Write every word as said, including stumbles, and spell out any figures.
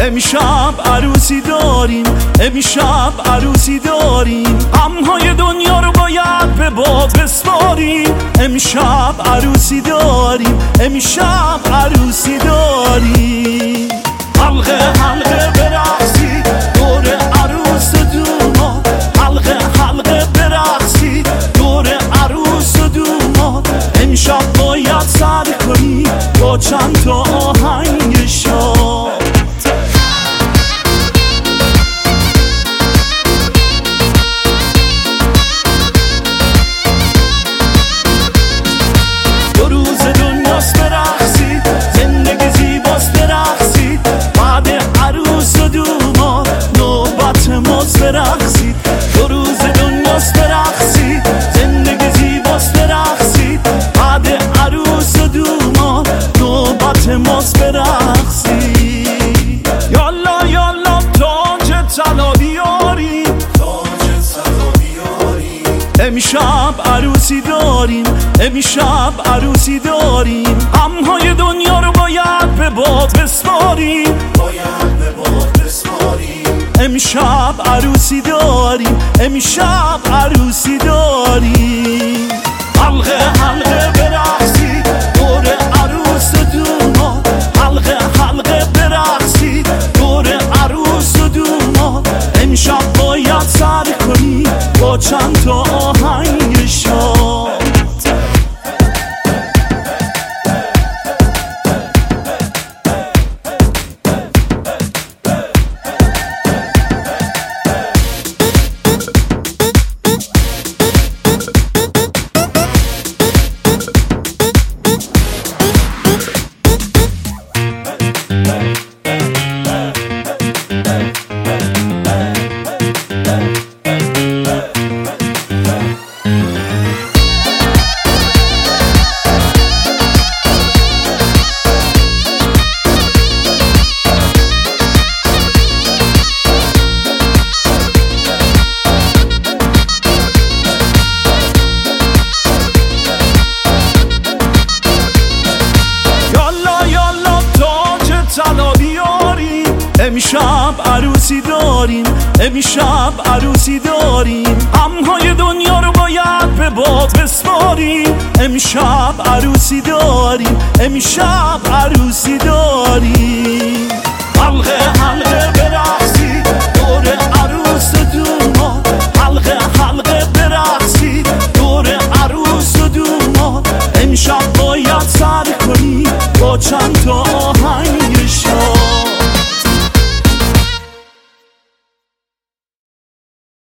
امشب عروسی داریم، امشب عروسی داریم، غمهای دنیا رو باید به باد بسپاریم. امشب عروسی داریم، امشب عروسی داریم. حلقه حلقه برقصی دور عروس و دوماد، حلقه حلقه برقصی دور عروس و دوماد. امشب باید سر کنی با چند تا آهنگ شاد. دو روز دنیاست برقصید، زندگی زیباست برقصید، بعد عروس و دوماد نوبت ماست برقصید. دو روز دنیاست برقصید، زندگی زیباست برقصید، بعد عروس و دوماد نوبت ماست برقصید. یالا یالا تاج طلا بیاریم، تاج طلا بیاریم. امشب عروسی داریم، امشب عروسی داریم، غمهای دنیا رو باید به باد بسپاریم، باید به باد بسپاریم. امشب عروسی داریم، امشب عروسی داریم. حلقه حلقه برقصید دور عروس و دوماد، حلقه حلقه برقصید دور عروس و دوماد. امشب باید سر کنی با چند تا آهنگ شاد. امشب عروسی داریم، امشب عروسی داریم، غمهای دنیا رو باید به باد بسپاریم. امشب عروسی داریم، امشب عروسی داریم.